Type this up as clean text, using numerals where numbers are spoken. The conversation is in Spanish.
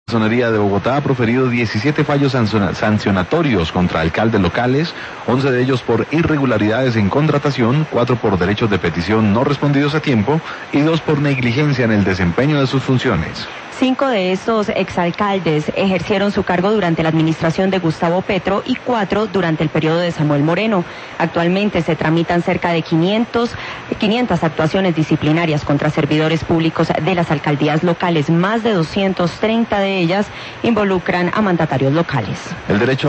Personería de Bogotá ha proferido 17 fallos sancionatorios contra alcaldes locales, 11 de ellos por irregularidades en contratación, 4 por derechos de petición no respondidos a tiempo y 2 por negligencia en el desempeño de sus funciones. 5 de estos exalcaldes ejercieron su cargo durante la administración de Gustavo Petro y 4 durante el periodo de Samuel Moreno. Actualmente se tramitan cerca de 500 actuaciones disciplinarias contra servidores públicos de las alcaldías locales. Más de 230 de ellas involucran a mandatarios locales. El derecho